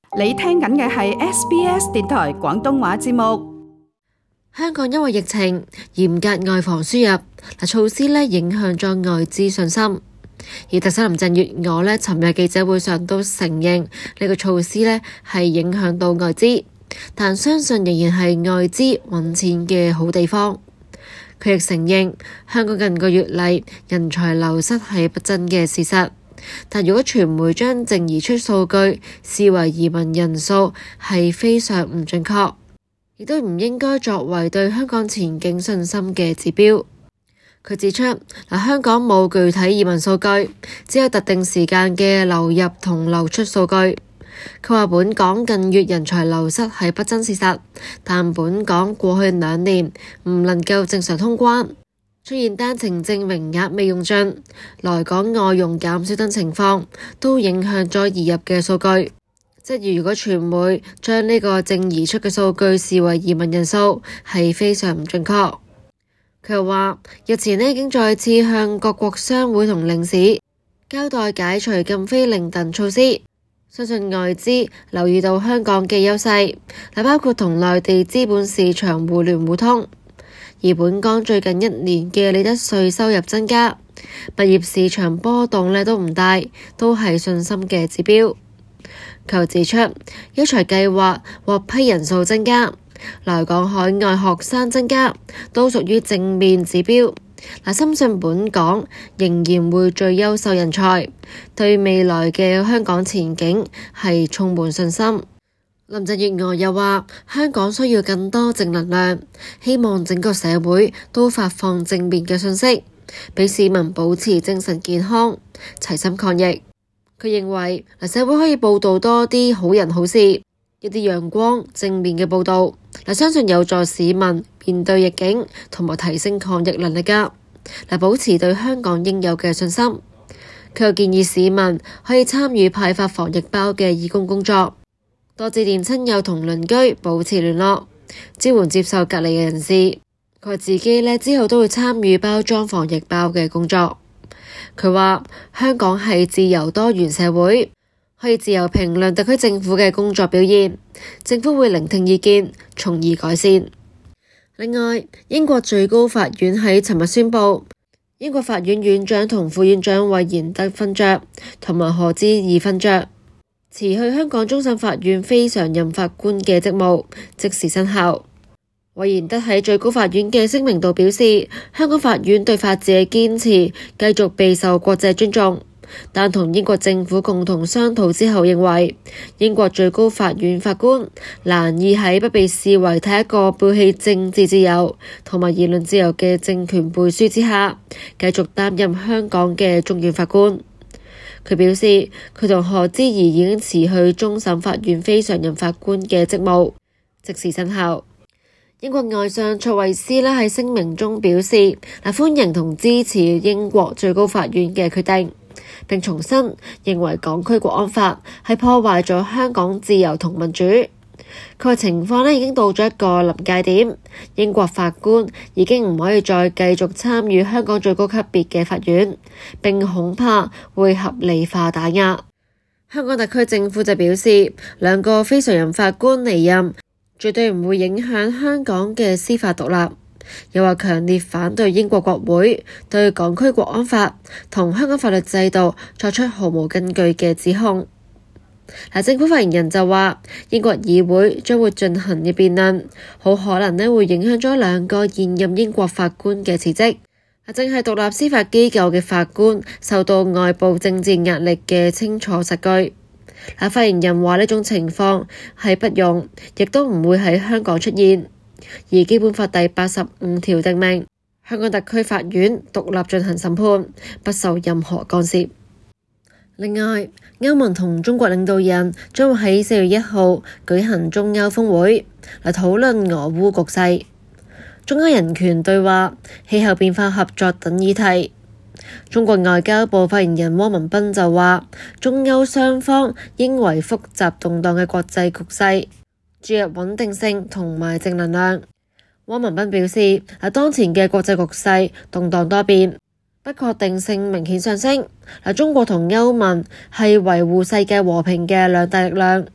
你聽緊嘅係 SBS 電台廣東話節目。 香港因為疫情嚴格外防輸入，措施影響咗外資信心。而特首林鄭月娥尋日記者會上都承認呢個措施係影響到外資，但相信仍然係外資揾錢嘅好地方。佢亦承認香港近個月嚟人才流失係不爭嘅事實，但如果傳媒將淨移出數據視為移民人數係非常唔準確，亦都唔應該作為對香港前景信心嘅指標。佢指出，香港冇具體移民數據，只有特定時間嘅流入同流出數據。佢話本港近月人才流失係不爭事實，但本港過去2年唔能夠正常通關，出現單程證名額未用盡、來港外傭減少等情況，都影響咗移入嘅數據。即如果傳媒將呢個淨移出嘅數據視為移民人數，係非常唔準確。佢又話，日前已經再次向各國商會同領事交代解除禁飛令等措施，相信外資留意到香港嘅優勢，包括同內地資本市場互聯互通，而本港最近1年嘅利得稅收入增加，物業市場波動都唔大，都係信心嘅指標。佢又指出，優才計劃獲批人數增加，來港海外學生增加，都屬於正面指標。深信本港仍然會最優秀人才，對未來嘅香港前景係充滿信心。林鄭月娥又話，香港需要更多正能量，希望整個社會都發放正面嘅信息，俾市民保持精神健康，齊心抗疫。佢認為社會可以報導多啲好人好事，一啲陽光正面嘅報導，相信有助市民面對逆境同埋提升抗疫能力㗎，保持對香港應有嘅信心。佢又建議市民可以參與派發防疫包嘅義工工作，多致電親友同鄰居保持聯絡，支援接受隔離嘅人士。佢話自己之後都會參與包裝防疫包嘅工作。佢話香港係自由多元社會，可以自由評論特區政府嘅工作表現，政府會聆聽意見，從而改善。另外，英國最高法院喺尋日宣布，英國法院院長同副院長韋賢德勳爵同埋賀知義勳爵辭去香港終審法院非常任法官嘅職務，即時生效。韋賢德喺最高法院嘅聲明度表示，香港法院對法治嘅堅持繼續備受國際尊重，但同英國政府共同商討之後認為，英國最高法院法官難以喺不被視為係一個背棄政治自由同埋言論自由嘅政權背書之下，繼續擔任香港嘅終院法官。佢表示，佢同賀知義已經辭去終審法院非常任法官嘅職務，即時生效。英國外相卓慧思喺聲明中表示，歡迎同支持英國最高法院嘅決定，並重申認為港區國安法係破壞咗香港自由同民主。佢話情況已經到咗一個臨界點，英國法官已經唔可以再繼續參與香港最高級別嘅法院，並恐怕會合理化打壓。香港特區政府就表示，2個非常任法官離任絕對唔會影響香港嘅司法獨立，又話強烈反對英國國會對港區國安法同香港法律制度作出毫無根據嘅指控。政府發言人就話，英國議會將會進行嘅辯論，好可能會影響咗2個現任英國法官嘅辭職。正係獨立司法機構嘅法官受到外部政治壓力嘅清楚實據。發言人話呢種情況係不容，亦都唔會喺香港出現。而基本法第85條訂明，香港特區法院獨立進行審判，不受任何干涉。另外，歐盟同中國領導人將會喺4月1號舉行中歐峰會，討論俄烏局勢、中歐人權對話、氣候變化合作等議題。中國外交部發言人汪文斌就話，中歐雙方應為複雜動盪嘅國際局勢注入穩定性同埋正能量。汪文斌表示，當前嘅國際局勢動盪多變，不確定性明顯上升。中國同歐盟係維護世界和平嘅兩大力量，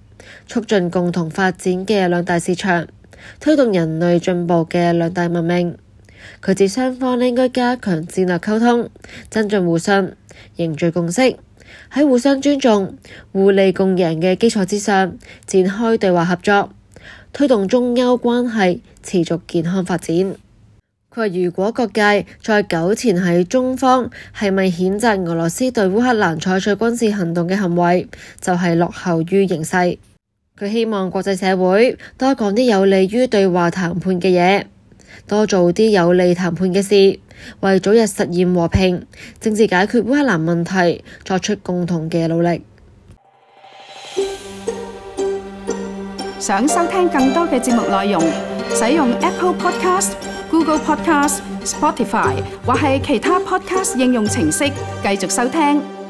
促進共同發展嘅兩大市場，推動人類進步嘅兩大文明。佢指雙方應該加強戰略溝通，增進互信，凝聚共識，喺互相尊重、互利共贏嘅基礎之上，展開對話合作，推動中歐關係持續健康發展。佢話如果各界再糾纏喺中方係咪譴責俄羅斯對烏克蘭採取軍事行動嘅行為，就係落後於形勢。佢希望國際社會多講啲有利於對話談判嘅嘢，多做啲有利談判嘅事，為早日實現和平、政治解決烏克蘭問題作出共同嘅努力。 想收聽更多嘅節目內容，使用 Apple Podcast、Google Podcast、Spotify 或係其他 Podcast 應用程式繼續收聽。